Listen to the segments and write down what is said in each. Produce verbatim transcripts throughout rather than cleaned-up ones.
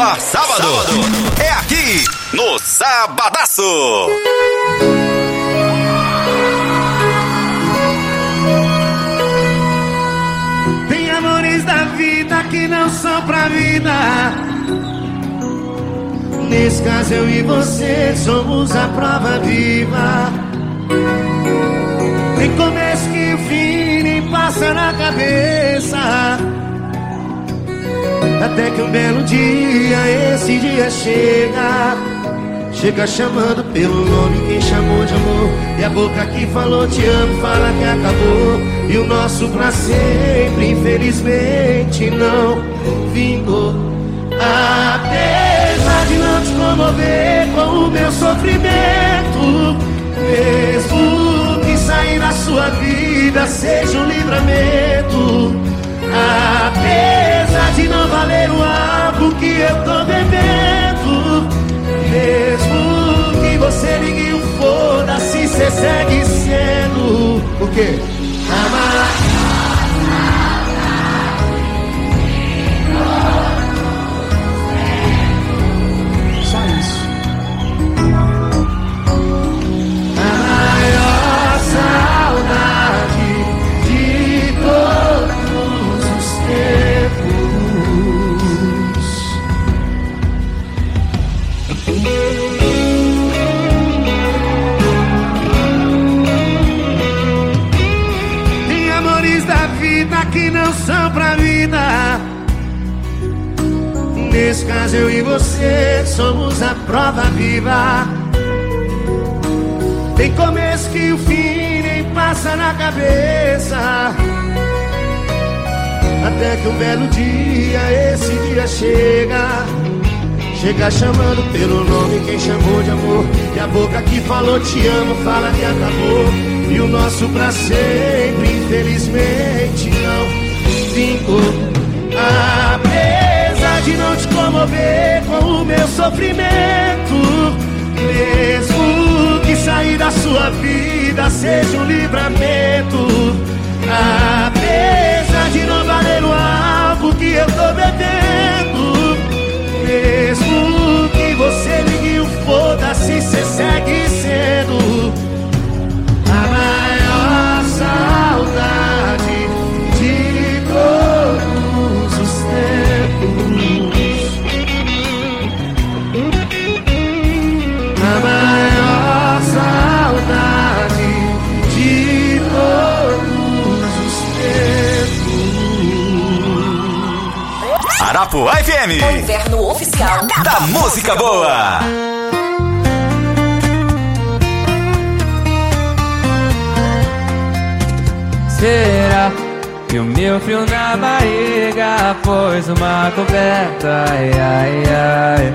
melhor sábado, sábado é aqui no Sabadaço. Tem amores da vida que não são pra vida. Nesse caso eu e você somos a prova viva. Nem começo que o fim nem passa na cabeça. Até que um belo dia, esse dia chega. Chega chamando pelo nome quem chamou de amor. E a boca que falou te amo fala que acabou. E o nosso pra sempre infelizmente não vingou. Apesar de não te comover com o meu sofrimento, mesmo que sair da sua vida seja um livramento. Apesar de não valer o álcool que eu tô bebendo, mesmo que você ligue o foda-se, cê segue sendo o quê? Amar. Só isso. A maior saudade de todos os tempos. Tem amores da vida que não são pra vida. Nesse caso eu e você somos a prova viva. Tem começo que o fim nem passa na cabeça. Até que um belo dia, esse dia chega. Chega chamando pelo nome quem chamou de amor. E a boca que falou te amo fala que acabou. E o nosso pra sempre infelizmente não vingou. Apesar de não te comover com o meu sofrimento, mesmo que sair da sua vida seja um livramento. Apesar de não valer o álcool que eu tô bebendo, mesmo que você ligue o foda-se, cê segue sendo a maior saudade de todos os tempos. A maior saudade de todos os tempos. Arapuá F M, o inverno oficial da música boa. Será que o meu frio na barriga pôs uma coberta? Ai, ai, ai.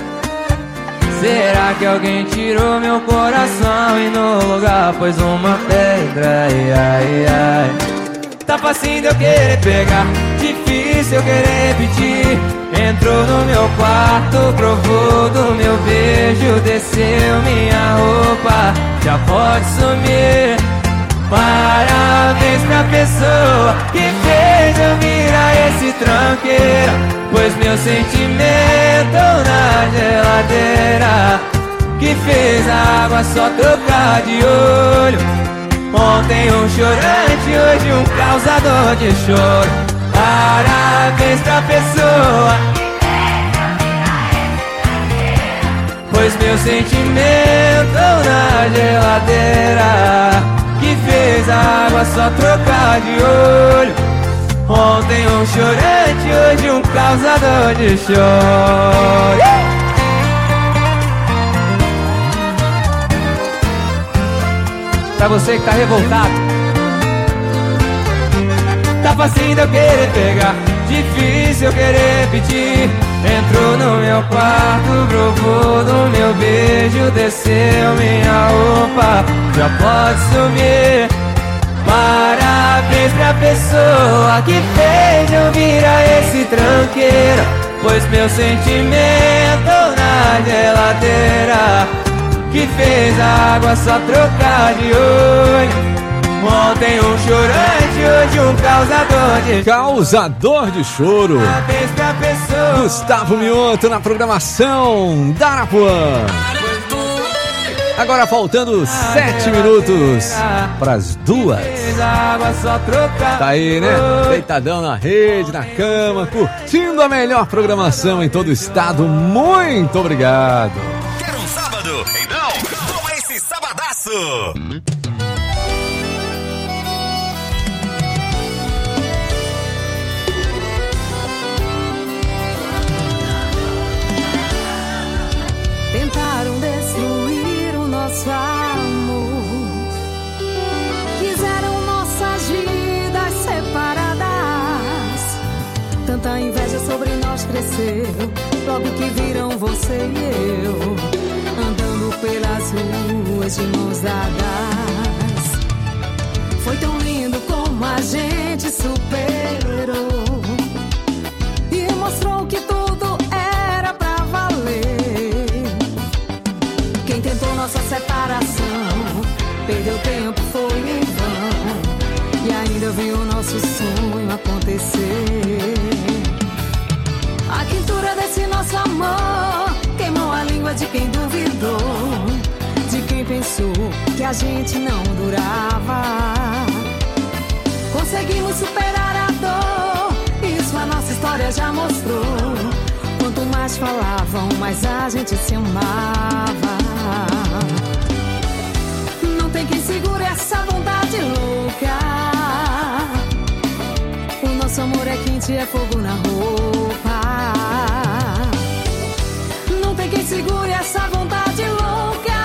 Será que alguém tirou meu coração e no lugar pôs uma pedra? Ai, ai, ai. Tá facinho de eu querer pegar, difícil eu querer repetir. Entrou no meu quarto, provou do meu beijo, desceu minha roupa, já pode sumir. Parabéns pra pessoa que fez eu virar esse tranqueira, pois meu sentimento na geladeira, que fez a água só trocar de olho. Ontem um chorante, hoje um causador de choro. Parabéns pra pessoa, pois meu sentimento na geladeira, que fez a água só trocar de olho. Ontem um chorante, hoje um causador de choro. Pra você que tá revoltado, tá facinho de eu querer pegar, difícil eu querer repetir. Entrou no meu quarto, provou do meu beijo, desceu minha roupa, já pode sumir. Parabéns pra pessoa que fez eu virar esse tranqueira, pois meu sentimento na geladeira, que fez a água só trocar de olho. Ontem um chorante, hoje um causador de Causador de choro. Gustavo Mioto na programação da Arapuã. Agora faltando sete minutos pras duas. Tá aí, né? Deitadão na rede, na cama, curtindo a melhor programação em todo o estado. Muito obrigado. Quer um sábado? Então, toma esse sabadaço. Tentaram destruir o nosso amor, quiseram nossas vidas separadas. Tanta inveja sobre nós cresceu, logo que viram você e eu andando pelas ruas de mãos dadas. Foi tão lindo como a gente superou e mostrou que tudo era pra valer. Quem tentou nossa separação perdeu tempo, foi em vão, e ainda viu o nosso sonho acontecer. A quintura desse nosso amor queimou a língua de quem duvidou, de quem pensou que a gente não durava. Conseguimos superar a dor, isso a nossa história já mostrou. Quanto mais falavam, mais a gente se amava. Não tem quem segure essa vontade louca. O nosso amor é quente, é fogo na roupa. Não tem quem segure essa vontade louca.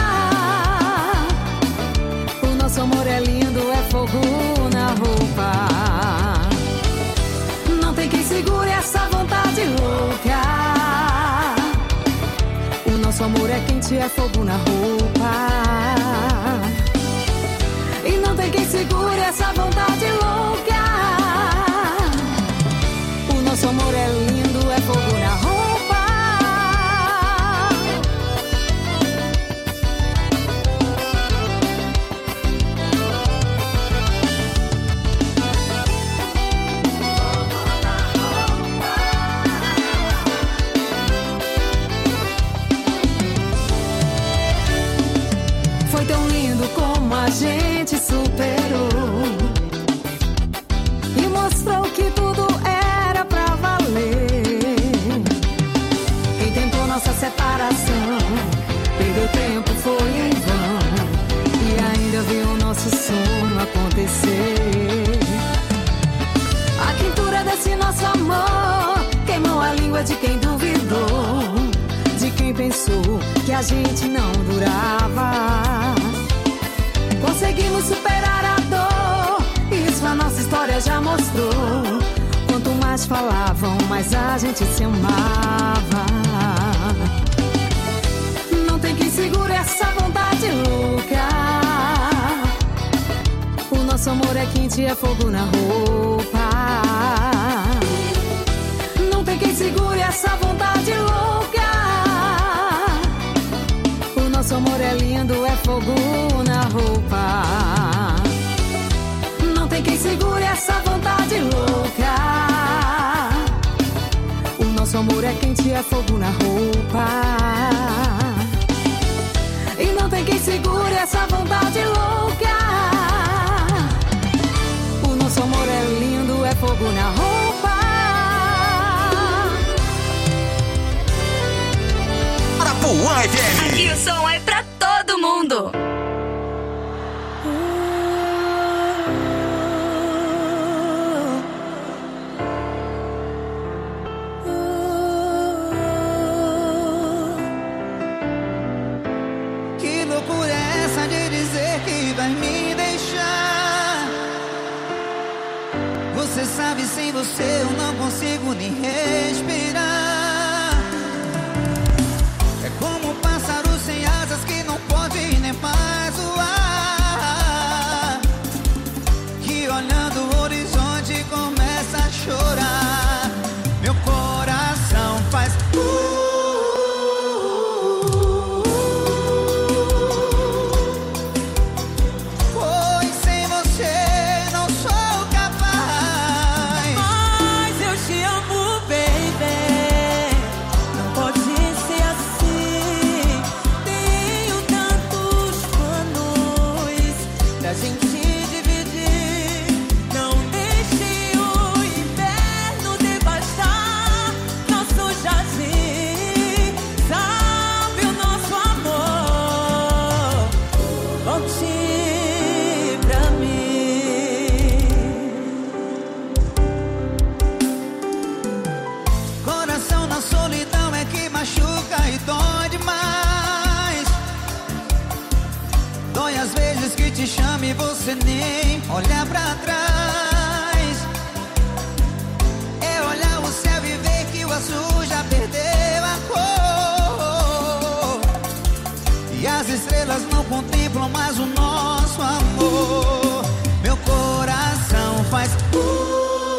O nosso amor é lindo, é fogo na roupa. Não tem quem segure essa vontade louca. O nosso amor é quente, é fogo na roupa. E não tem quem segure essa vontade louca. O nosso amor é lindo, é fogo na roupa. Foi tão lindo como a gente superou e mostrou que tudo era pra valer. Quem tentou nossa separação perdeu tempo, foi em vão, e ainda viu o nosso sonho acontecer. A quintura desse nosso amor queimou a língua de quem duvidou, de quem pensou que a gente não durava. Conseguimos superar a dor, isso a nossa história já mostrou. Quanto mais falavam, mais a gente se amava. Não tem quem segure essa vontade louca. O nosso amor é quente, é fogo na roupa. Não tem quem segure essa vontade louca. O nosso amor é lindo, é fogo na roupa. Não tem quem segure essa vontade louca. O nosso amor é quente, é fogo na roupa. E não tem quem segure essa vontade louca. O nosso amor é lindo, é fogo na roupa. Arapuã F M. Aqui o som é pra todo mundo. Que loucura é essa de dizer que vai me deixar? Você sabe, sem você eu não consigo nem respirar. É como um pássaro sem asas que não pode nem mais voar, que olhando o horizonte começa a chorar. Meu coração faz uh, pois sem você gente te chama e você nem olha pra trás. É olhar o céu e ver que o azul já perdeu a cor. E as estrelas não contemplam mais o nosso amor. Meu coração faz uh,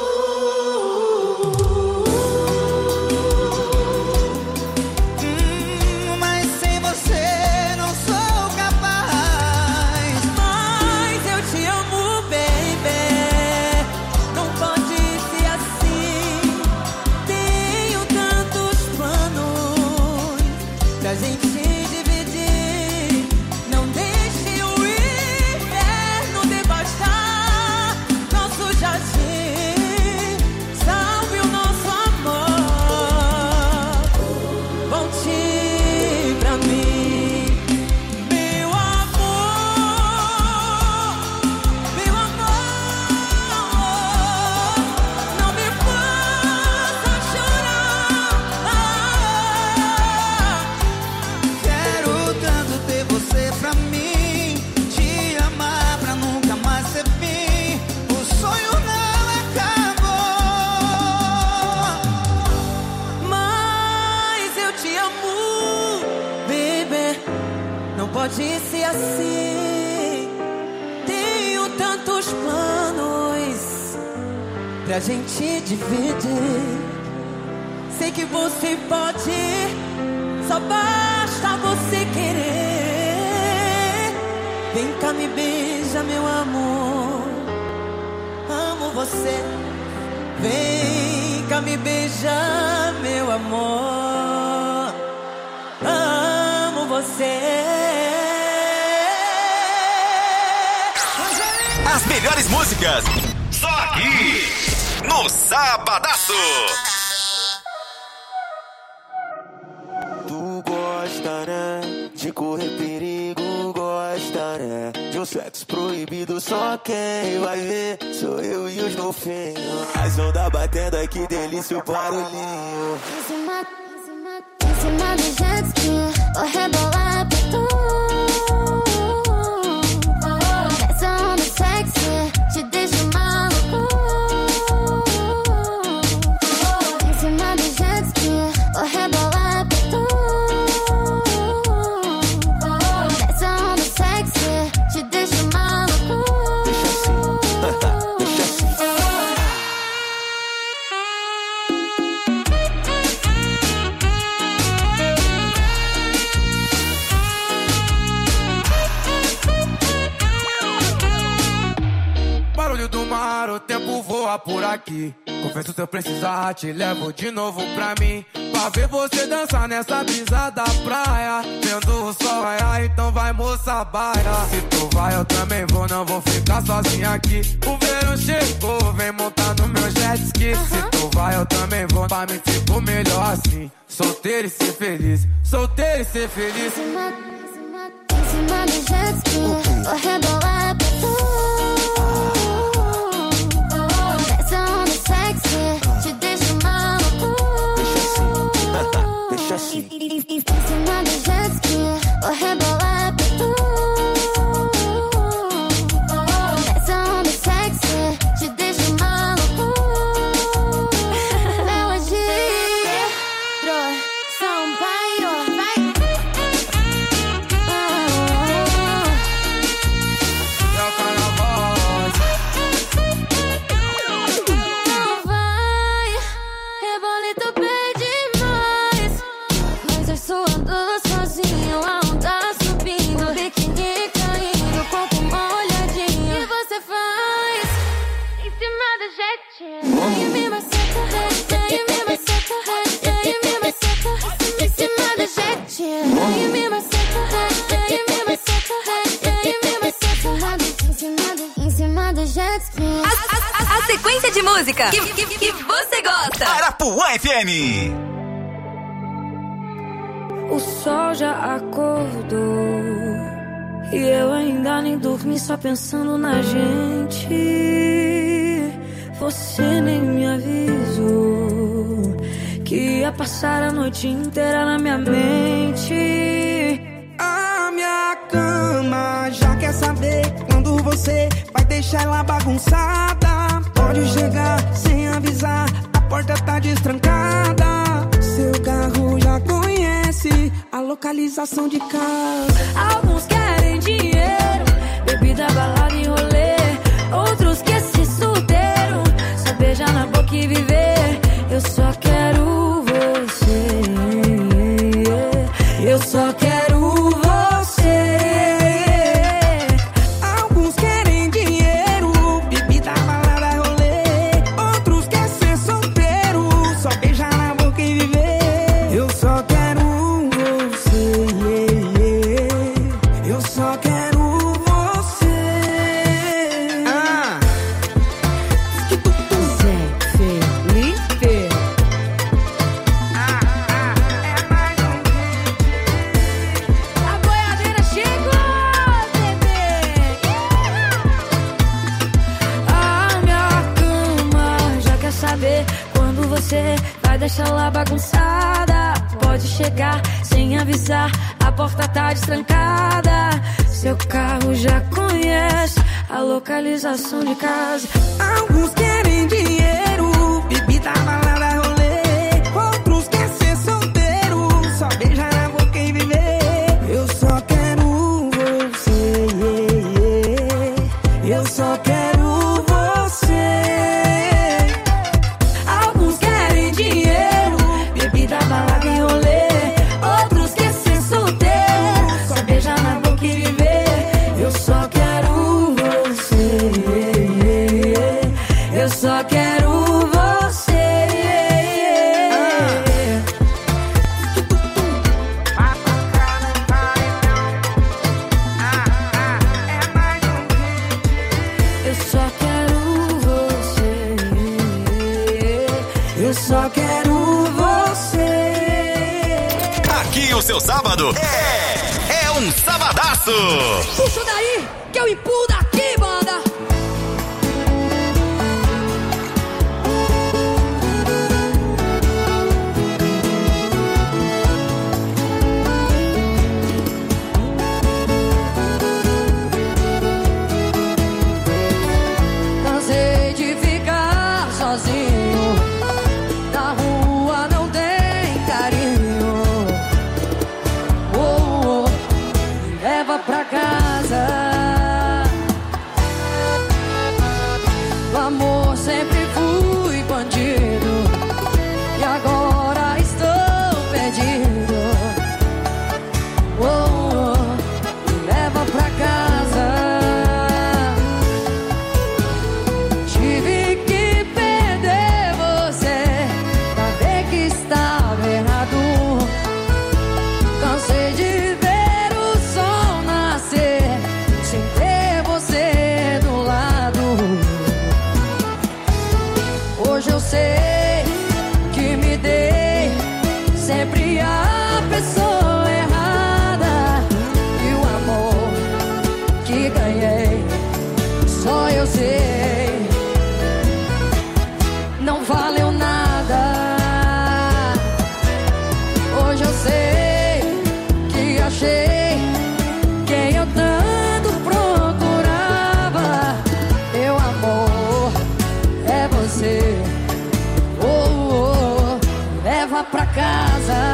pode ser assim. Tenho tantos planos pra gente dividir. Sei que você pode, só basta você querer. Vem cá, me beija, meu amor. Amo você. Vem cá, me beija, meu amor. Amo você. As melhores músicas, só aqui, no Sabadaço. Tu gosta, né, de correr perigo, gosta, né, de um sexo proibido, só quem vai ver sou eu e os golfinhos. As ondas batendo aqui, delícia o barulhinho. Em cima, em cima, em cima do jet ski, vou rebolar pra tu. Te deixo maluco. Em cima do jet ski, vou rebolar pra tu. Essa onda sexy, te deixo maluco. Deixa assim, deixa assim. Barulho do mar, o tempo voa por aqui. Confesso, se eu precisar, te levo de novo pra mim. Pra ver você dançar nessa brisa da praia. Vendo o sol raiar, então vai, moça, baia. Se tu vai, eu também vou, não vou ficar sozinho aqui. O verão chegou, vem montar no meu jet ski. Se tu vai, eu também vou, pra mim fico melhor assim. Solteiro e ser feliz, solteiro e ser feliz. Em cima, em cima, em cima do jet ski, vou rebolar pra tu. Te deixo maluco. Deixa assim, deixa assim. Em cima do jet ski, vou rebolar pra tu. Essa onda sexy, te deixo maluco. Melodia, São Paulo, vai. É o carnaval. A, a, a sequência de música que, que, que você gosta. Arapuã F M. O sol já acordou e eu ainda nem dormi, só pensando na gente. Você nem me avisou que ia passar a noite inteira na minha mente. A minha cama já quer saber você vai deixar ela bagunçada. Pode chegar sem avisar, a porta tá destrancada. Seu carro já conhece a localização de casa. Alguns querem dinheiro, bebida, balada e rolê. Outros querem ser solteiro, só beijar na boca e viver. Eu só quero você, eu só quero você. Alguns querem dinheiro, bebida, balada, rolê. Outros querem ser solteiro, só beijar na boca e viver. Eu só quero você, eu só quero você. Ah. Zé Felipe. A boiadeira chegou, bebê. A minha cama já quer saber quando você vai deixar lá bagunçada. Pode chegar sem avisar, a porta tá destrancada. Seu carro já conhece a localização de casa. Alguns querem dinheiro, bebida, balada, rolê. Outros querem ser solteiro, só beijar na boca e viver. Eu só quero você, eu só quero você. Alguns querem dinheiro, bebida, balada e rolê. Outros querem ser solteiro, só beijar na boca e viver. Eu só quero você, eu só quero você. Eu só quero você, eu só quero você. Aqui o seu sábado é, é um sabadaço. Puxa daí, que eu empurro daqui, banda. Cansei de ficar sozinho, na rua não tem carinho. Oh, oh, me leva pra casa. O amor sempre fui bandido e agora estou perdido. Oh, oh, me leva pra casa. Tive que perder você pra ver que estava errado. Cansei de ver o sol nascer sem ter você do lado. Hoje eu sei que me dei sempre a pessoa errada. E o amor que ganhei só eu sei não valeu nada. Hoje eu sei que achei quem eu tanto procurava. Meu amor é você. Oh, oh, oh. Leva pra casa,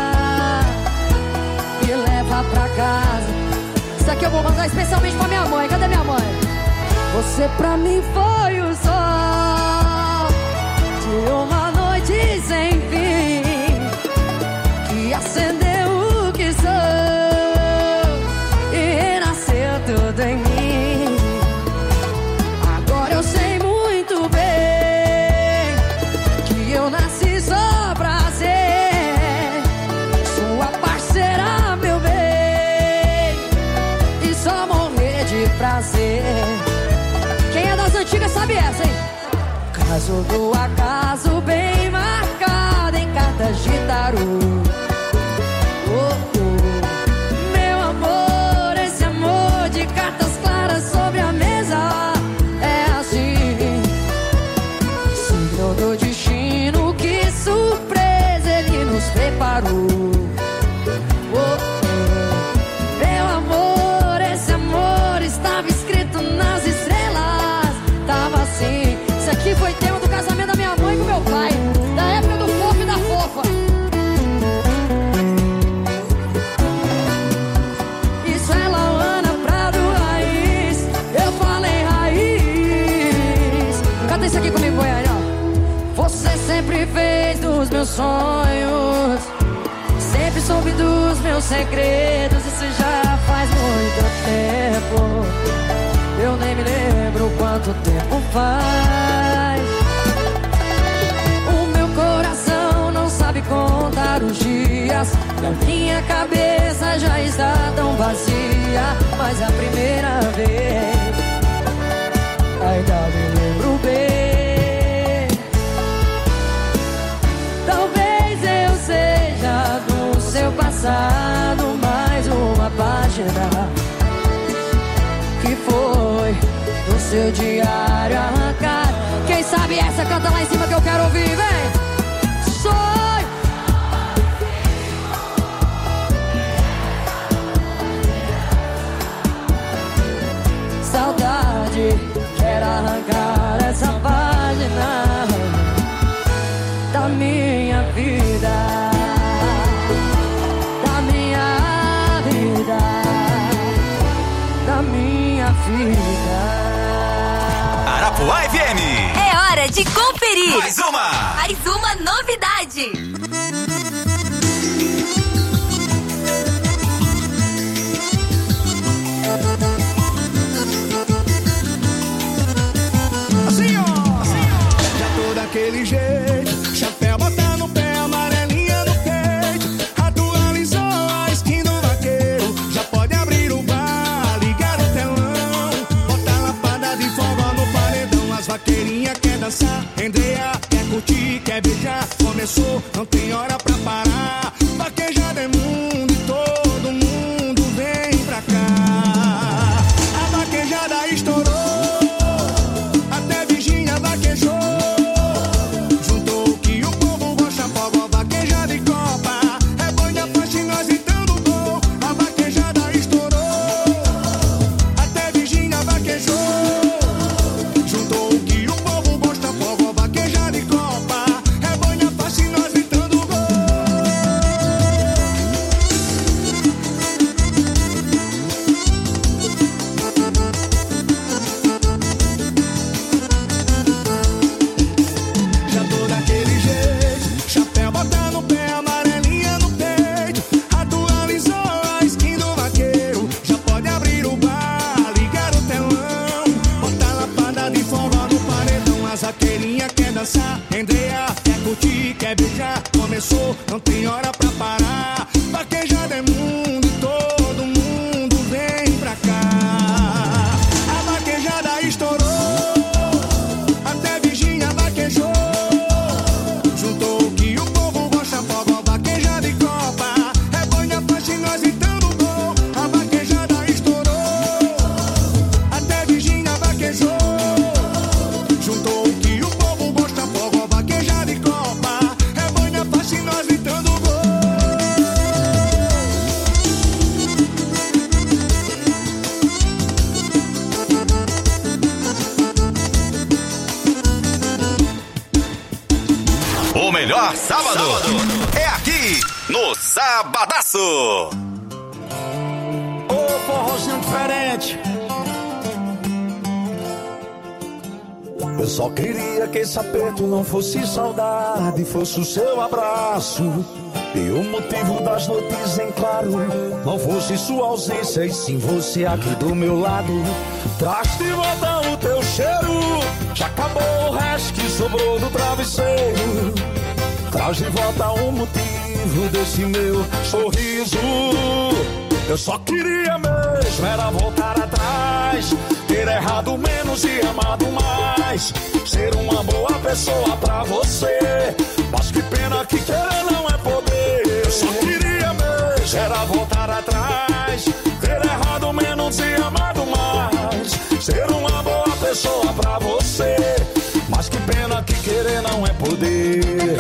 me leva pra casa. Isso aqui eu vou mandar especialmente pra minha mãe. Cadê minha mãe? Você pra mim foi o sol de uma noite sem fim, que acendeu o que sou e renasceu tudo em mim. Agora eu sei muito bem que eu nasci só pra ser sua parceira, meu bem, e só morrer de prazer. Quem é das antigas sabe essa, hein? Caso do acaso bem marcado em cartas de tarô. Oh, oh. Meu amor, esse amor de cartas claras sobre a mesa é assim. Signo do destino, que surpresa ele nos preparou. Oh, oh. Meu amor, esse amor estava escrito nas dos meus sonhos, sempre soube dos meus segredos. Isso já faz muito tempo, eu nem me lembro quanto tempo faz. O meu coração não sabe contar os dias, e a minha cabeça já está tão vazia. Mas a primeira vez ainda me lembro bem. Talvez eu seja do seu passado mais uma página que foi do seu diário arrancado. Quem sabe essa canta lá em cima que eu quero ouvir, vem! Sonho! Saudade, quero arrancar essa página da minha vida, da minha vida, da minha vida. Arapuá F M. É hora de conferir Mais uma. Mais uma novidade. Assim, ó. Já tô daquele jeito, chapéu botar no pé, amarelinha no peito. Atualizou a skin do vaqueiro. Já pode abrir o bar, ligar o telão, botar lapada de fogo no paredão. As vaqueirinhas quer dançar, Andrea quer curtir, quer beijar. Começou, não tem hora pra parar. Vaquejada é mundo e todo mundo vem pra cá. A vaquejada estourou, até Virgínia vaquejou. Juntou o que o povo gosta, fogo, vaquejada e copa. É banha, faixa, nós entrando gol. A vaquejada estourou, até Virgínia vaquejou. Juntou o que o povo gosta, fogo, vaquejada e copa. É banha, faixa, nós entrando gol. Já tô daquele jeito, chapéu botar no pé, amarelinha no peito. Atualizou a skin do vaqueiro. Já pode abrir o bar, ligar o telão, botar lapada de fogo no paredão. As vaqueirinhas quer dançar, Andrea quer curtir, quer beijar. Começou, não tem hora pra parar. Vaquejada é mundo e todo mundo vem pra cá. A vaquejada estourou, até Virgínia vaquejou. Juntou o que o povo gosta, fogo, vaquejada e copa. É banha, faixa, nós entrando gol. A vaquejada estourou, até Virgínia vaquejou. Juntou o que o povo gosta, fogo, vaquejada e copa. É banha, faixa, nós entrando gol. O melhor sábado, é aqui no Sabadaço. Ô, forrozinho diferente. Eu só queria que esse aperto não fosse saudade, fosse o seu abraço. E o motivo das noites em claro não fosse sua ausência, e sim você aqui do meu lado. Traz de volta o teu cheiro, já acabou o resto que sobrou do travesseiro. Traz de volta o motivo desse meu sorriso. Eu só queria mesmo era voltar atrás, ter errado menos e amado mais, ser uma boa pessoa pra você. Mas que pena que querer não é poder. Eu só queria mesmo era voltar atrás, ter errado menos e amado mais, ser uma boa pessoa pra você. Mas que pena que querer não é poder.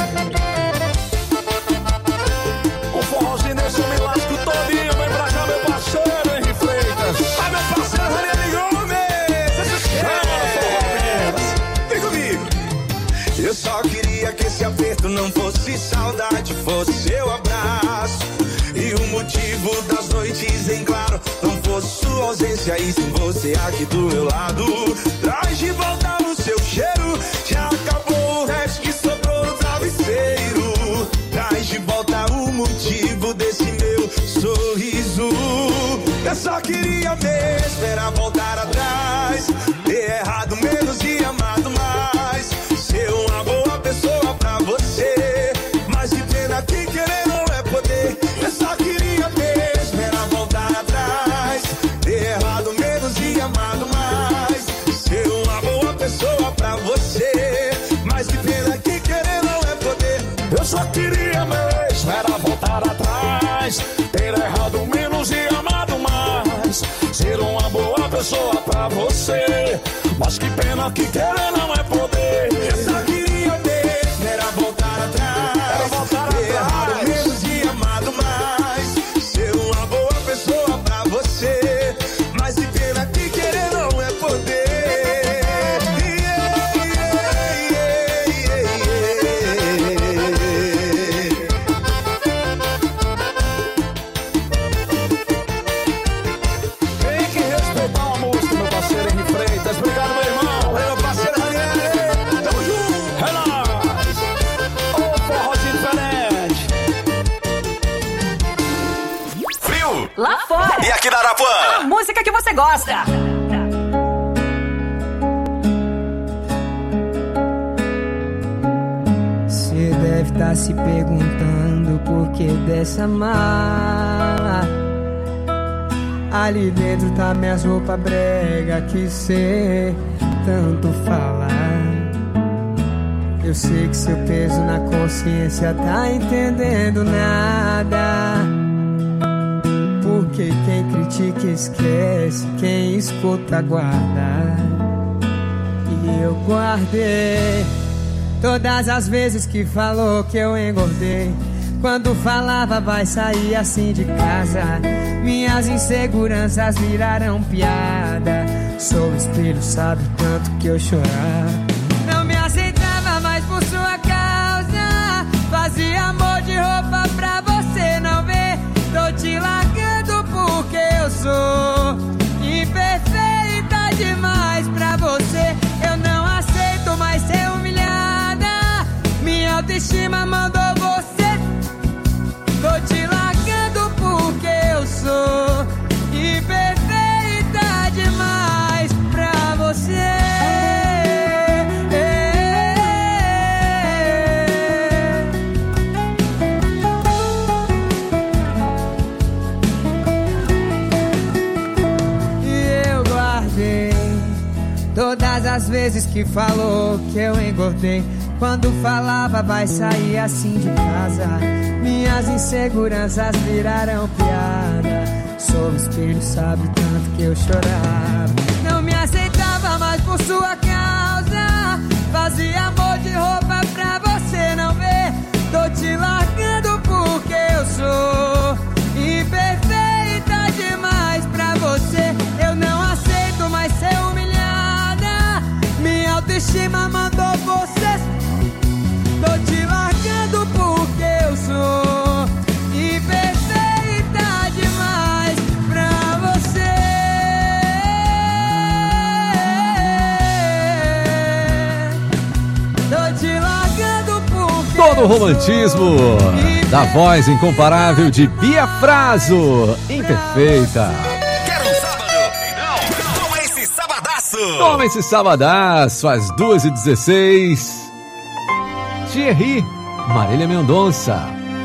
O forrozinho desse me lasco todinho. Vem pra cá, meu parceiro Henri Freitas. Ah, meu parceiro Ranieri Gomes. Vem comigo. Eu só queria que esse aperto não fosse saudade, fosse seu abraço. E o motivo das noites em claro não fosse sua ausência, e sim você aqui do meu lado. Traz de volta o seu cheiro, já acabou o resto que sobrou no travesseiro. Eu só queria mesmo era voltar atrás, ter errado menos e amado mais, ser uma boa pessoa pra você, mas de pena que querer não é poder. Eu só queria mesmo era voltar atrás, ter errado menos e amado mais, ser uma boa pessoa pra você, mas de pena que querer não é poder. Eu só queria mesmo era voltar atrás, ter errado menos e amado mais, ser uma boa pessoa pra você, mas que pena que querer não é poder. Eu só queria mesmo era voltar atrás, era voltar ter errado atrás, menos e amado mais, ser uma boa pessoa pra você, mas de pena que querer não é poder. Lá fora. E aqui na Arapuã, a música que você gosta. Você deve estar se perguntando por que dessa mala. Ali dentro tá minhas roupas brega que cê tanto fala. Eu sei que seu peso na consciência tá entendendo nada. Porque quem critica esquece, quem escuta guarda. E eu guardei todas as vezes que falou que eu engordei. Quando falava vai sair assim de casa, minhas inseguranças viraram piada. Sou espelho, sabe o tanto que eu chorava. Não me aceitava mais por sua causa, fazia amor de roupa pra você não ver. Tô te largando porque eu sou imperfeita demais pra você. Eu não aceito mais ser humilhada, minha autoestima mandou você. Tô te largando porque eu sou imperfeita demais pra você. Todas as vezes que falou que eu engordei, quando falava vai sair assim de casa, minhas inseguranças viraram piada. Sou o espelho, sabe o tanto que eu chorava. Não me aceitava mais por sua causa, fazia amor de roupa pra você não ver. Tô te largando porque eu sou imperfeita demais pra você. Eu não aceito mais ser humilhada, minha autoestima mandou você. Tô te largando porque eu sou imperfeita demais pra você. Tô te largando porque todo o romantismo da voz incomparável de Bia Fraso, imperfeita. Quer um sábado? Então, toma esse sabadaço. Toma esse sabadaço, às duas e dezesseis. Thierry, Marília Mendonça.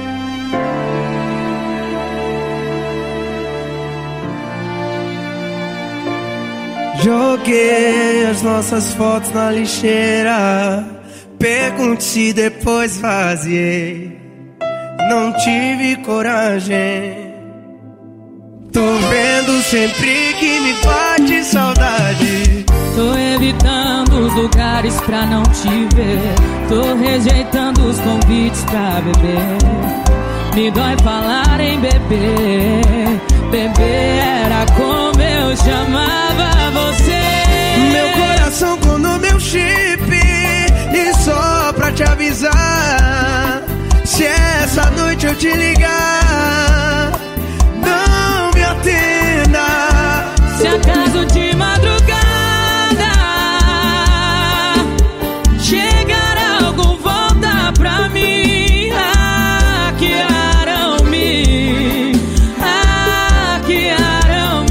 Joguei as nossas fotos na lixeira, pergunte se depois vaziei. Não tive coragem. Tô vendo sempre que me bate saudade. Tô evitando os lugares pra não te ver. Tô rejeitando os convites pra beber. Me dói falar em beber. Beber era como eu chamava você. Meu coração com no meu chip. E só pra te avisar, se essa noite eu te ligar, não me atenda. Se acaso de madrugada chegar algo, volta pra mim. Hackearam-me, hackearam-me.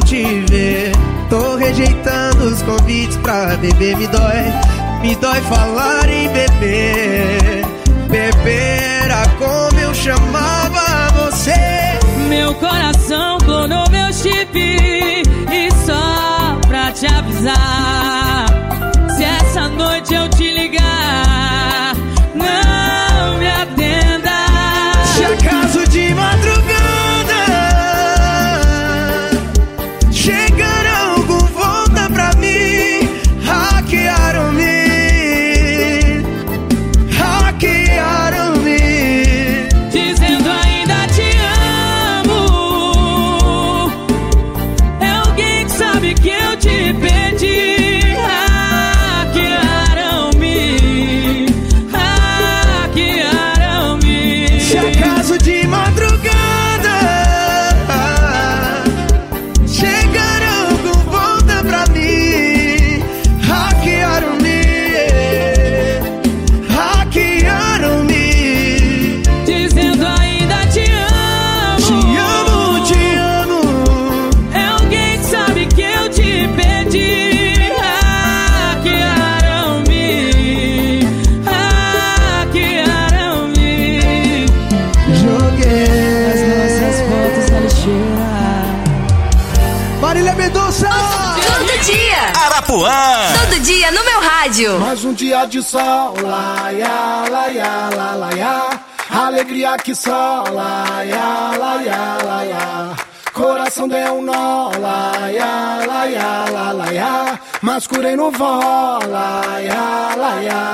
te ver. Tô rejeitando os convites pra beber. Me dói, me dói falar em beber. Beber era como eu chamava você. Meu coração clonou meu chip. E só pra te avisar, se essa noite eu te ligar, não me atenda. Se acaso de madrugada chegaram com volta pra mim, hackearam-me, hackearam-me, dizendo ainda te amo. É alguém que sabe que eu te perdi. Hackearam-me, hackearam-me. Se acaso de madrugada chegaram com volta pra mim, hackearam-me, hackearam-me, dizendo ainda te amo. te amo, te amo. É alguém que sabe que eu te perdi. Hackearam-me, hackearam-me. Joguei as nossas fotos na lixeira. Marília Mendonça. Todo dia. Arapuã. Todo dia no meu rádio. Mais um dia de sol, laia, laia, la, laia. Alegria que só, laia, laia, laia. Coração deu um nó, laia, laia, la, laia. Mas curei no vó, laia, laia.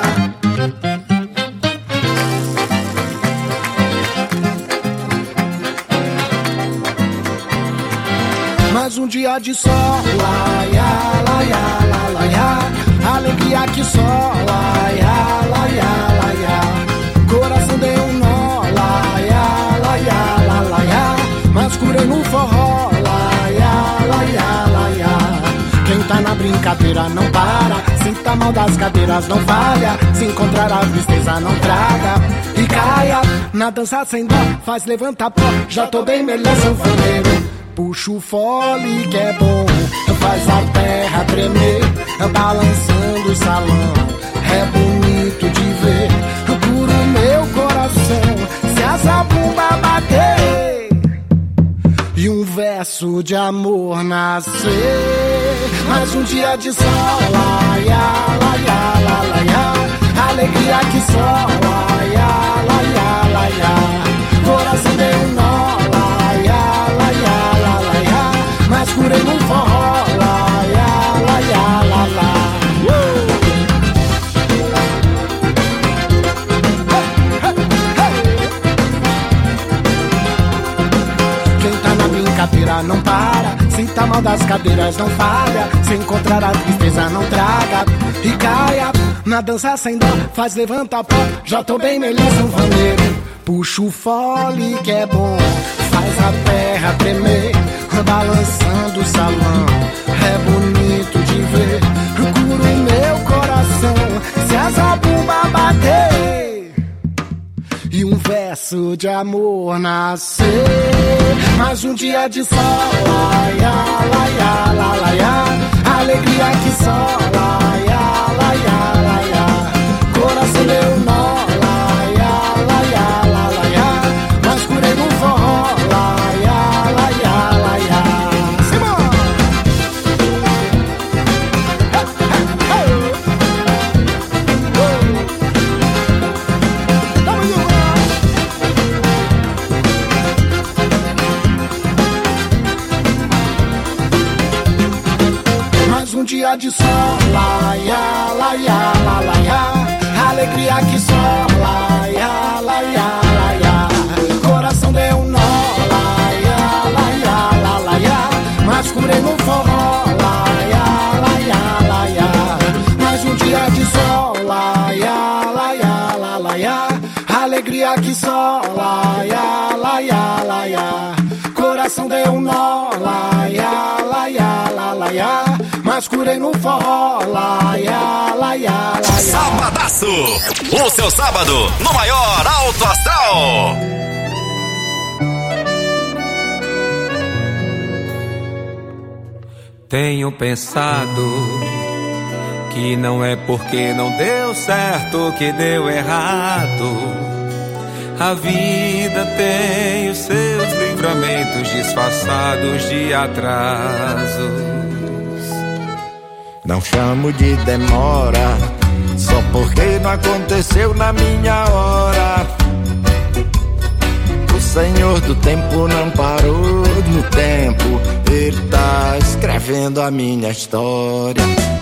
Mais um dia de sol, laia, laia, la, laia. Alegria que só, laia, laia, laia. Coração deu um nó, laia, laia, la, laia. Mas curei no forró, laia, laia, laia. Quem tá na brincadeira não para, sinta mal das cadeiras não falha. Se encontrar a tristeza não traga e caia. Na dança sem dó, faz levantar pó. Já tô bem melhor sanfoneiro. Puxa o fole que é bom, faz a terra tremer, balançando o salão, é bonito de ver. Cura o meu coração, se a zabumba bater e um verso de amor nascer. Mais um dia de sol, laia, laia, la, laia. Alegria que só, laia, laia, laia. Coração deu um nó, laia, laia, la, laia. Mas curei no forró, laia, laia, la, la. Quem tá na brincadeira não para, sinta mal das cadeiras não falha. Se encontrar a tristeza não traga e caia. Na dança sem dó, faz levantar pó. Já tô bem melhor sanfoneiro. Puxa o fole que é bom, faz a terra tremer, balançando o salão, é bonito de ver. Cura o meu coração, se a zabumba bater e um verso de amor nascer. Mais um dia de sol, laia, laia, la, laia. Alegria que só, laia, laia, laia. Coração deu nó, laia, laia, la, laia. Mas curei no forró, laia, laia, laia. Simão! Mais um dia de sol, laia, laia, la, laia. Alegria que só, laia, laia, laia. Coração deu um nó, laia, laia, la, laia. Mas curei no forró, laia, laia, laia. Mais um dia de sol, laia, laia, la, laia. Alegria que só, laia, laia, laia. Coração deu um nó, laia, laia, la, laia. Mas curei no forró, laia, laia, laia. Sabadaço, o seu sábado no maior alto astral. Tenho pensado que não é porque não deu certo que deu errado. A vida tem os seus livramentos disfarçados de atrasos. Não chamo de demora, só porque não aconteceu na minha hora. O Senhor do tempo não parou no tempo, Ele tá escrevendo a minha história.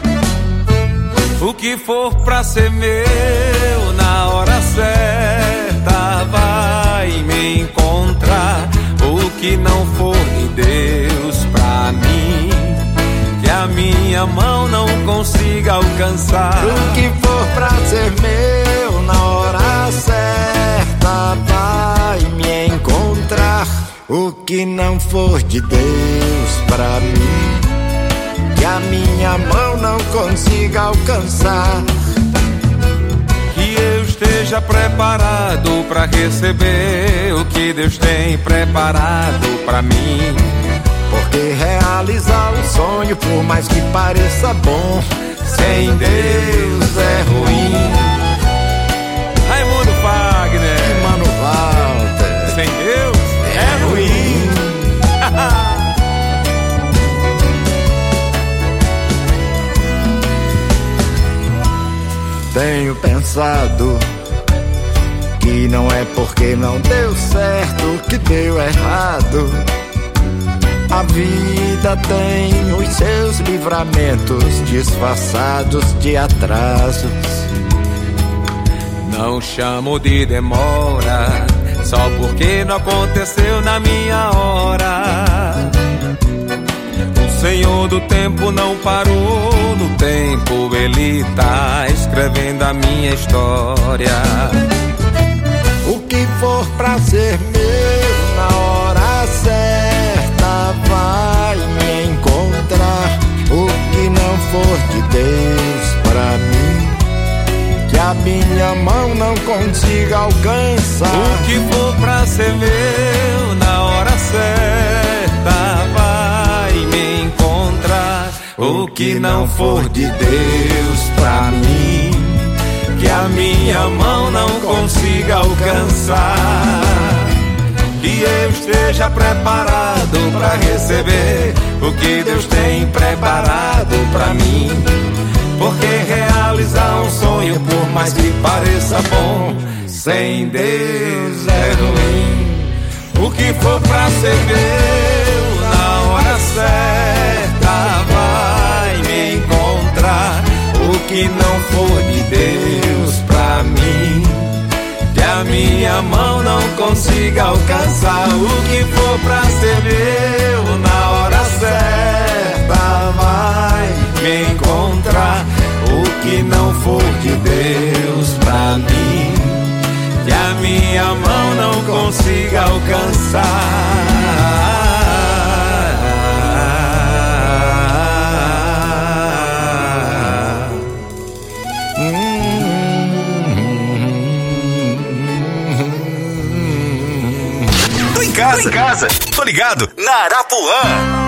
O que for pra ser meu na hora certa vai me encontrar. O que não for de Deus pra mim, que a minha mão não consiga alcançar. O que for pra ser meu na hora certa vai me encontrar. O que não for de Deus pra mim, que a minha mão não consiga alcançar. Que eu esteja preparado pra receber o que Deus tem preparado pra mim. Porque realizar um sonho, por mais que pareça bom, sem Deus é ruim. Raimundo Fagner e Mano Walter. Sem Deus é, é ruim. Tenho pensado que não é porque não deu certo que deu errado. A vida tem os seus livramentos disfarçados de atrasos. Não chamo de demora, só porque não aconteceu na minha hora. O Senhor do tempo não parou no tempo, Ele tá escrevendo a minha história. O que for pra ser meu na hora certa vai me encontrar. O que não for de Deus pra mim, que a minha mão não consiga alcançar. O que for pra ser meu na hora certa vai me encontrar. O que não for de Deus pra mim, que a minha mão não consiga alcançar. Que eu esteja preparado pra receber o que Deus tem preparado pra mim. Porque realizar um sonho, por mais que pareça bom, sem Deus é ruim. O que for pra ser meu na hora certa vai me encontrar. O que não for de Deus pra mim, que a minha mão não consiga alcançar. O que for pra ser meu na hora certa vai me encontrar. O que não for de Deus pra mim, que a minha mão não consiga alcançar. Tô em casa, tô em casa, tô ligado na Arapuã.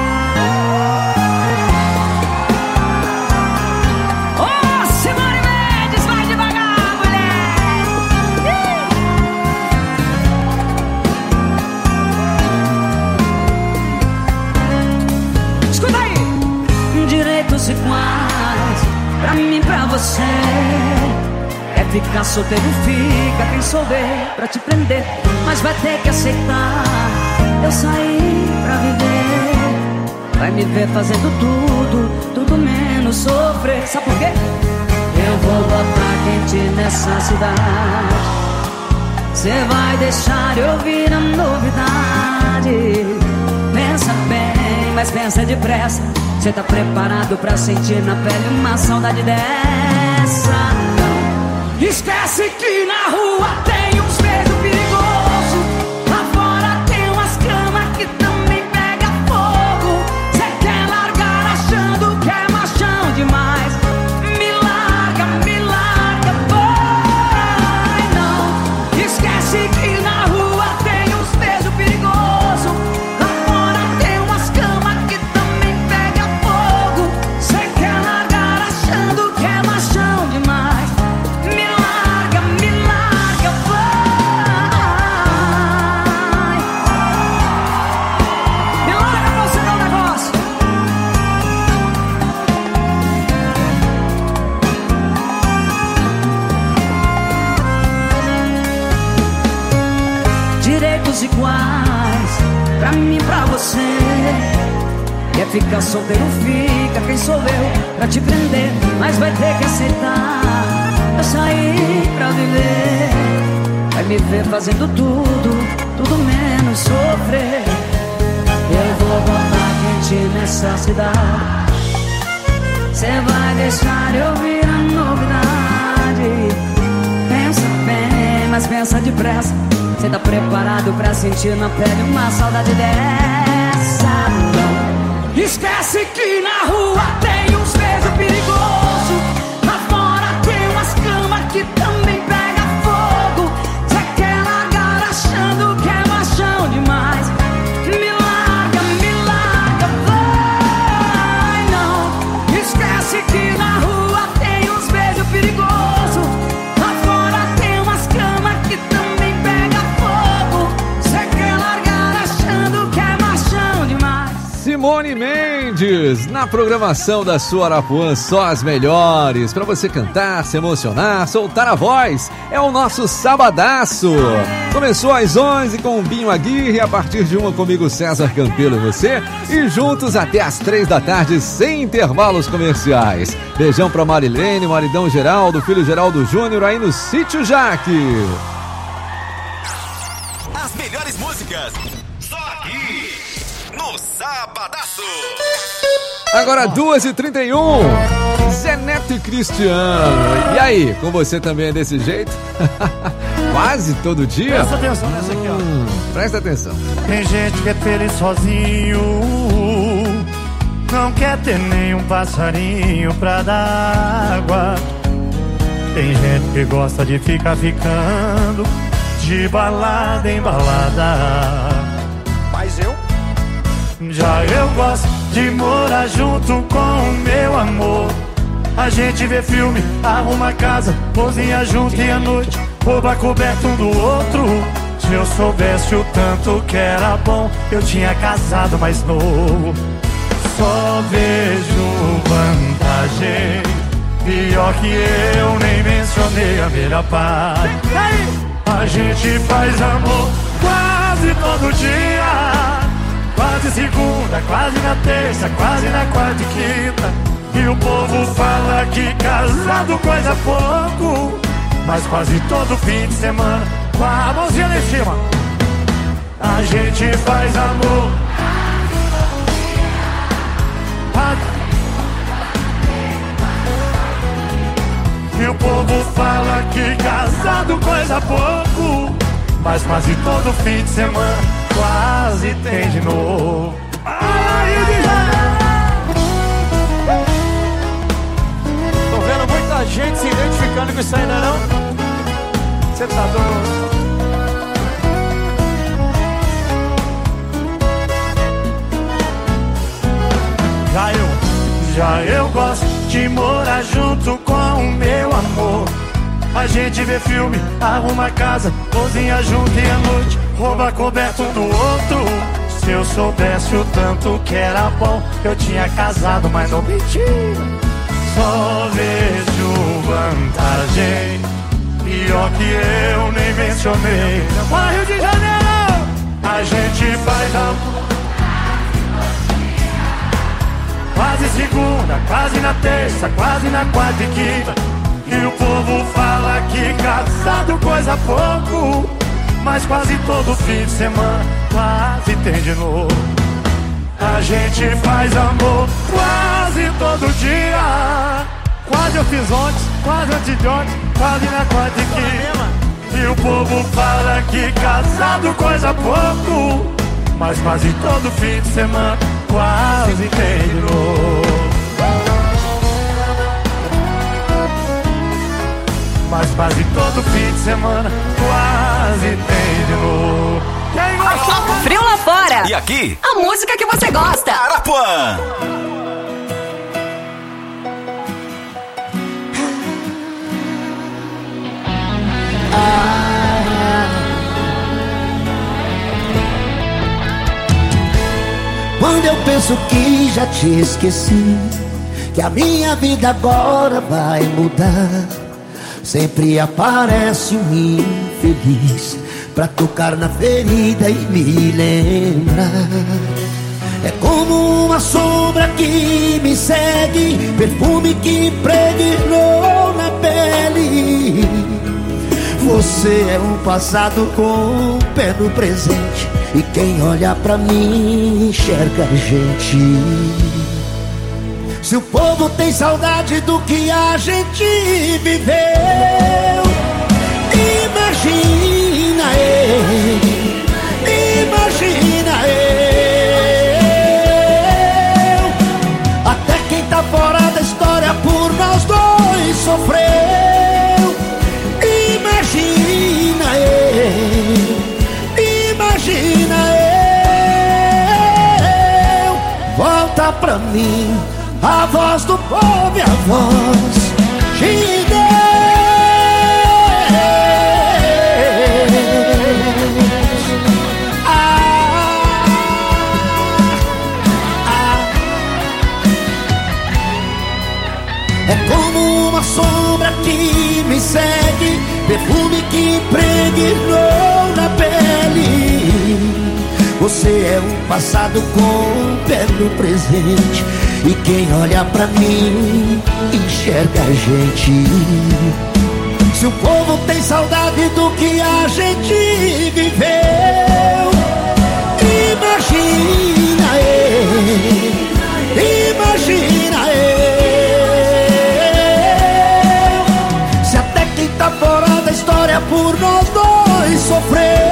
Iguais, pra mim, pra você. É ficar solteiro, fica quem souber pra te prender. Mas vai ter que aceitar, eu saí pra viver. Vai me ver fazendo tudo, tudo menos sofrer. Sabe por quê? Eu vou botar quente nessa cidade. Cê vai deixar eu ouvir a novidade. Pensa bem, mas pensa depressa. Cê tá preparado pra sentir na pele uma saudade dessa? Não. Esquece que na rua tem uns beijos perigosos. Lá fora tem umas camas que também pega fogo. Cê quer largar achando que é machão demais. Me larga, me larga, vai não. Esquece que na rua tem uns beijos perigosos. Lá fora tem umas camas que também pega fogo. mim pra você. Quer ficar solteiro, fica, quem sou eu pra te prender? Mas vai ter que aceitar, eu saí pra viver. Vai me ver fazendo tudo, tudo menos sofrer. Eu vou botar quente nessa cidade. Cê vai deixar eu ouvir a novidade. Pensa bem, mas pensa depressa. Cê tá preparado pra sentir na pele uma saudade dessa? Não. Esquece que na rua tem uns beijos perigosos. Lá fora tem umas camas que também pega fogo. Cê quer largar achando que é machão demais. Me larga, me larga, vai não. Esquece que na rua tem uns beijos perigosos. Lá fora tem umas camas que também pega fogo. Cê quer largar achando que é machão demais. Simone Mendes, na programação da sua Arapuã, só as melhores, pra você cantar, se emocionar, soltar a voz, é o nosso Sabadaço. Começou às onze com o Binho Aguirre, a partir de uma comigo César Campelo e você, e juntos até às três da tarde, sem intervalos comerciais. Beijão pra Marilene, maridão Geraldo, filho Geraldo Júnior, aí no Sítio Jaque. As melhores músicas, só aqui, no Sabadaço. Agora duas e trinta e um, Zé Neto e Cristiano. E aí, com você também é desse jeito? Quase todo dia? Presta atenção nessa aqui, ó. Hum, presta atenção. Tem gente que é feliz sozinho, não quer ter nenhum passarinho pra dar água. Tem gente que gosta de ficar ficando de balada em balada. Mas eu? Já eu gosto de morar junto com o meu amor. A gente vê filme, arruma casa, cozinha junto e à noite rouba coberto um do outro. Se eu soubesse o tanto que era bom, eu tinha casado mais novo. Só vejo vantagem, pior que eu nem mencionei a melhor parte. A gente faz amor quase todo dia, quase segunda, quase na terça, quase na quarta e quinta. E o povo fala que casado coisa pouco, mas quase todo fim de semana, com a mãozinha lá em cima, a gente faz amor. E o povo fala que casado coisa pouco, mas quase todo fim de semana quase tem de novo. Ai, tô vendo muita gente se identificando com isso ainda não? Você tá doido? Já eu, já eu gosto de morar junto com o meu amor. A gente vê filme, arruma casa, cozinha junto e à noite rouba coberto um do outro. Se eu soubesse o tanto que era bom, eu tinha casado, mas não menti. Só vejo vantagem, pior que eu nem mencionei. Bora Rio de Janeiro! A gente faz amor quase segunda, quase na terça, quase na quarta e quinta. E o povo fala que casado coisa pouco, mas quase todo fim de semana quase tem de novo. A gente faz amor quase todo dia, quase eu fiz ontem, quase antes de ontem, quase na quarta e quinta. E o povo fala que casado coisa pouco, mas quase todo fim de semana quase tem de novo. Mas quase todo fim de semana quase tem de novo. Quem gosta? Frio lá fora. E aqui? A música que você gosta. Arapuã. Quando eu penso que já te esqueci, que a minha vida agora vai mudar, sempre aparece um infeliz pra tocar na ferida e me lembrar. É como uma sombra que me segue, perfume que impregnou na pele. Você é um passado com o pé no presente, e quem olha pra mim enxerga a gente. Se o povo tem saudade do que a gente viveu, imagina eu, imagina eu. Até quem tá fora da história por nós dois sofreu. Imagina eu, imagina eu. Volta pra mim a voz do povo e a voz de Deus. Ah, ah. É como uma sombra que me segue, perfume que impregnou na pele. Você é um passado com o pé no presente, e quem olha pra mim enxerga a gente. Se o povo tem saudade do que a gente viveu, imagina eu, imagina eu. Se até quem tá fora da história por nós dois sofreu,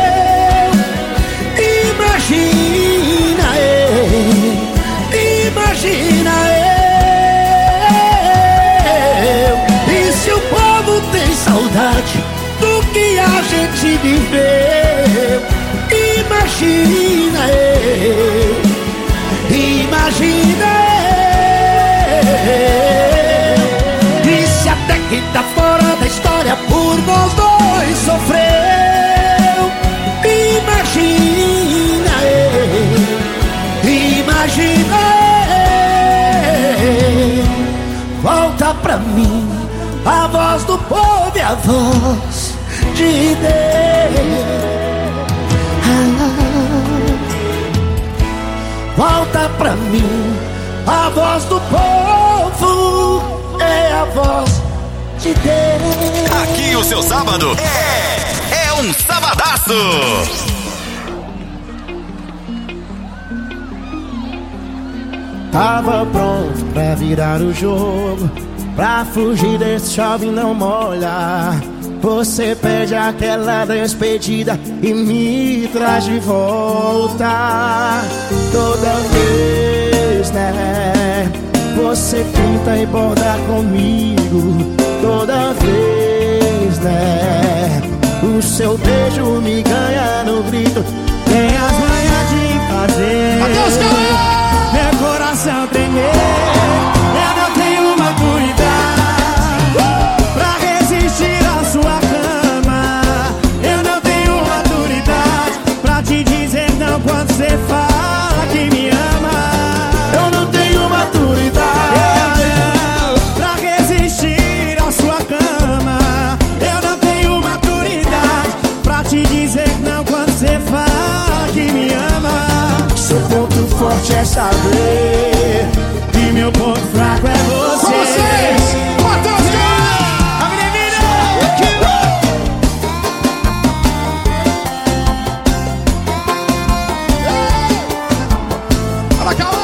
imagina eu, imagina eu. E se o povo tem saudade do que a gente viveu, imagina eu, imagina eu. E se até quem tá fora da história por nós dois sofreu, imagina eu, imagina eu. Volta pra mim a voz do povo e a voz de Deus. Ah, volta pra mim a voz do povo é a voz de Deus. Aqui o seu sábado é, é um sabadaço. Tava pronto pra virar o jogo, pra fugir desse chove não molha. Você pede aquela despedida e me traz de volta. Toda vez, né? Você pinta e borda comigo. Toda vez, né? O seu beijo me ganha no grito. Tem as manhas de fazer meu coração tremer. Eu não tenho maturidade pra resistir à sua cama. Eu não tenho maturidade pra te dizer não quando você fala que me ama. Eu não tenho maturidade pra resistir à sua cama. Eu não tenho maturidade pra te dizer não quando você fala que me ama. Seu ponto forte é saber que meu ponto fraco é você. Com vocês, bota os caras! A menina! Olha cá,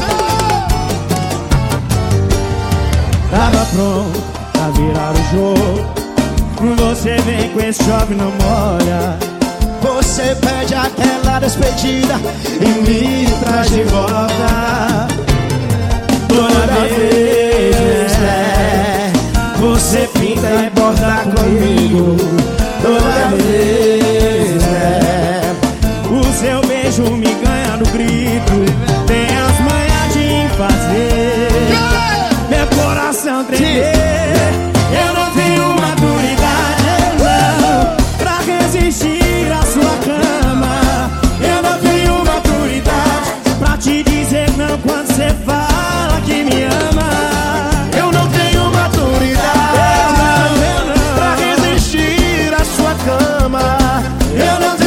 tava pronto pra virar o jogo. Você vem com esse chove não molha. Você pede aquela despedida e me traz de volta. Toda vez, né? Você pinta e borda comigo. Toda vez, né? O seu beijo me ganha no grito. Tem as manhas de fazer meu coração tremer. Eu não tenho maturidade, não, pra resistir à sua cama. Eu não tenho maturidade pra te dizer não quando você fala que me ama. Eu não tenho maturidade, eu não, eu não, pra resistir à sua cama. Eu não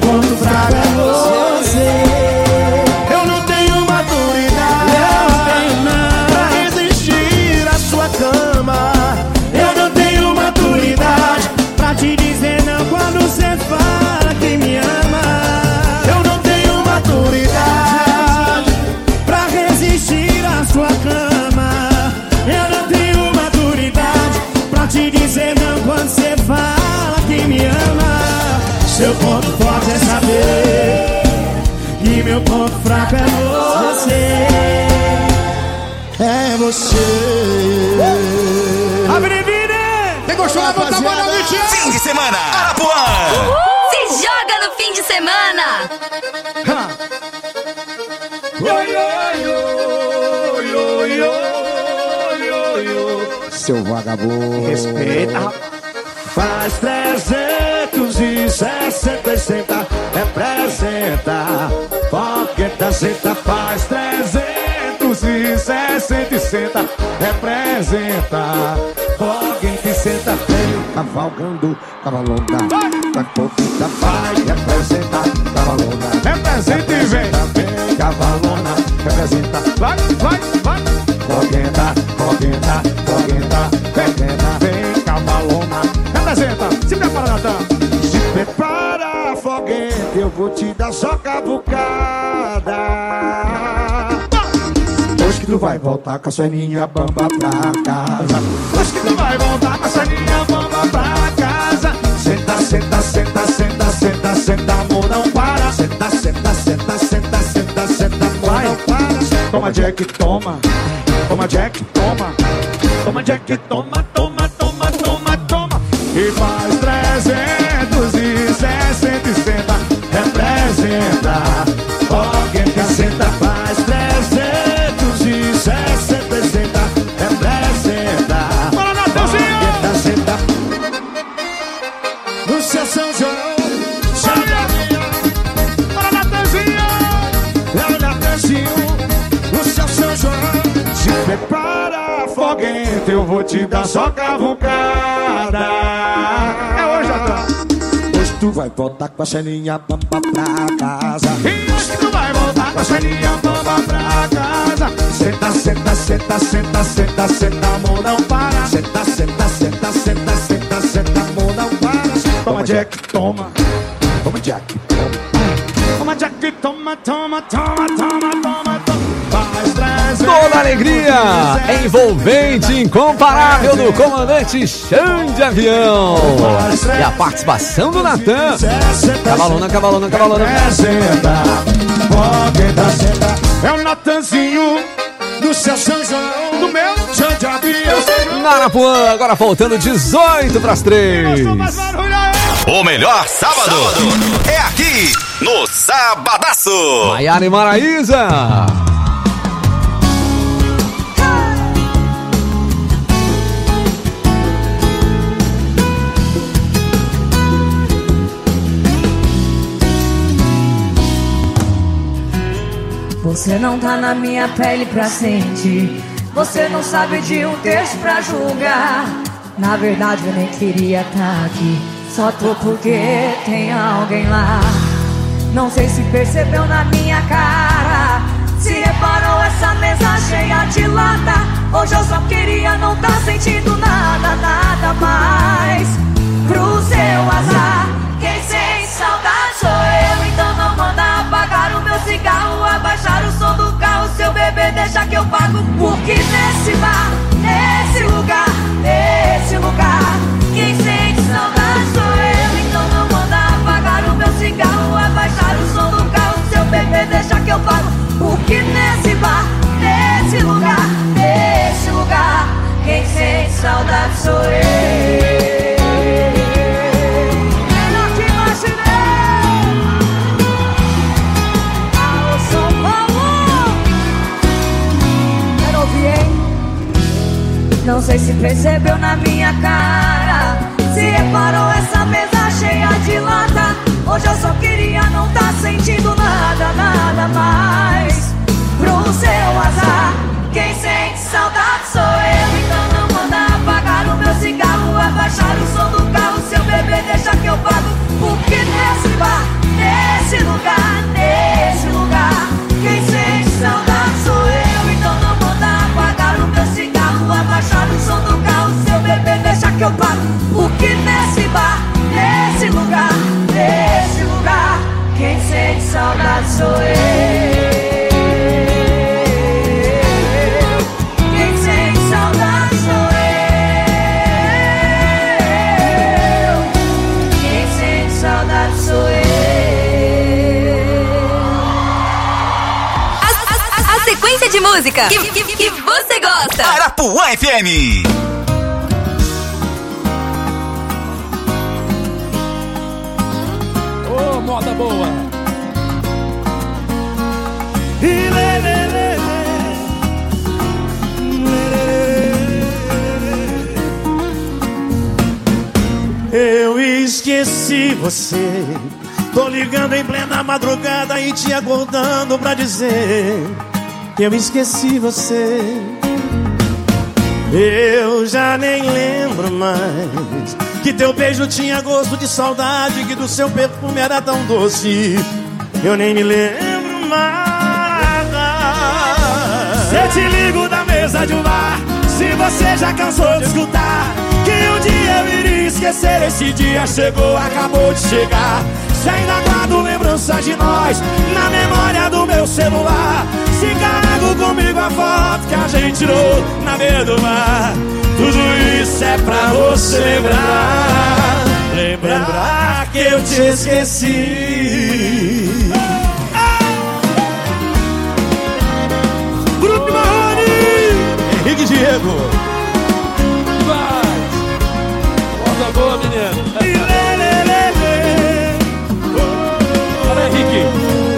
ponto fraco é você. Eu não tenho maturidade pra resistir à sua cama. Eu não tenho maturidade pra te dizer não quando você fala que me ama. Eu não tenho maturidade pra resistir à sua cama. Eu não tenho maturidade pra te dizer não quando você fala que me ama. Seu ponto forte é saber que meu ponto fraco é você. É você. Abre vida! Quem gostou, vai botar a mão na noite. Fim de semana, Arapuã. Se joga no fim de semana. Seu vagabundo, respeita. Faz trezentos e sessenta e senta, representa. Fogueta, senta, faz trezentos e sessenta e senta, representa. Fogueta, senta, veio cavalgando, cavalona. Da fogueta vai, representa, cavalona. Representa e vem, vem, cavalona, representa. Vai, vai, vai. Fogueta, fogueta, fogueta, fogueta, vem, cavalona. Representa, se prepara, Natan. Se prepara, foguete, eu vou te dar só cavucada. Hoje que tu vai voltar com a soninha bamba pra casa. Hoje que tu vai voltar com a soninha bamba pra casa. Senta, senta, senta, senta, senta, senta, amor, não para. Senta, senta, senta, senta, senta, senta, amor, não para. Toma, Jack, toma. Toma, Jack, toma. Toma, Jack, toma, toma, toma, toma, toma. E faz trezentos e sessenta e senta, representa. Foguete, senta, faz trezentos e sessenta e senta, representa. Bora, Natanzinho! Foguete, senta. No seu São João, Xandaria. Bora, Natanzinho! É o Natanzinho, no seu São João. Se prepara, foguete, eu vou te dar só cavucada. É hoje, Adão. Hoje tu vai voltar com a ceninha bamba pra casa. E hoje tu vai voltar com a ceninha bamba pra casa. Senta, senta, senta, senta, senta, senta, amor, não para. Senta, senta, senta, senta, senta, senta, amor, não para. Toma, Jack, toma. Toma, Jack, toma. Toma, Jack, toma, toma, toma, toma, toma, toma. Toda a alegria envolvente, incomparável do comandante Xande Avião. E a participação do Natan. Cavalona, cavalona, cavalona. É o Natanzinho do seu São João, do meu Xande Avião. Arapuã, agora faltando dezoito para as três. O melhor sábado, sábado é aqui no Sabadaço. Maiara e Maraísa. Você não tá na minha pele pra sentir. Você não sabe de um texto pra julgar. Na verdade eu nem queria tá aqui. Só tô porque tem alguém lá. Não sei se percebeu na minha cara. Se reparou essa mesa cheia de lata. Hoje eu só queria não tá sentindo nada, nada mais. Pro seu azar, quem sente saudade sou eu. Então não manda apagar o meu cigarro, abaixar o som do carro. Seu bebê deixa que eu pago. Porque nesse bar, nesse lugar, nesse lugar, quem sente saudade sou eu. Então não manda apagar o meu cigarro, abaixar o som do carro. Seu bebê deixa que eu pago. Porque nesse bar, nesse lugar, nesse lugar, quem sente saudade sou eu. Não sei se percebeu na minha cara. Se reparou essa mesa cheia de lata. Hoje eu só queria não tá sentindo nada, nada mais. Pro seu azar, quem sente saudade sou eu. Então não manda apagar o meu cigarro, abaixar o som do carro. Seu bebê deixa que eu pago. Porque nesse bar, nesse sente saudade sou eu. Quem sente saudade sou eu. Quem sente saudade sou eu. A sequência de música que, que, que você gosta. Arapuã F M. Ô, oh, moda boa. Eu esqueci você. Tô ligando em plena madrugada e te acordando pra dizer que eu esqueci você. Eu já nem lembro mais que teu beijo tinha gosto de saudade, que do seu perfume era tão doce. Eu nem me lembro mais. Se eu te ligo da mesa de um bar, se você já cansou de escutar que um dia eu iria esquecer, esse dia chegou, acabou de chegar. Se ainda guardo lembranças de nós na memória do meu celular, se carrego comigo a foto que a gente tirou na beira do mar, tudo isso é pra você lembrar, lembrar que eu te esqueci. Grupo Marrone, Henrique e Diego. Vai, moda boa, menino. Olha, Henrique.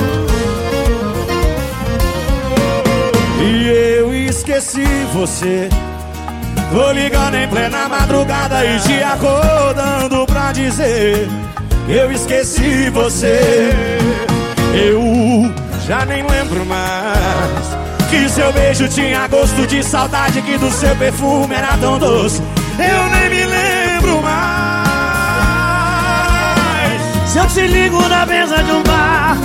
E eu esqueci você. Tô ligando em plena madrugada e te acordando pra dizer eu esqueci você. Eu já nem lembro mais que seu beijo tinha gosto de saudade, que do seu perfume era tão doce. Eu nem me lembro mais. Se eu te ligo na mesa de um bar,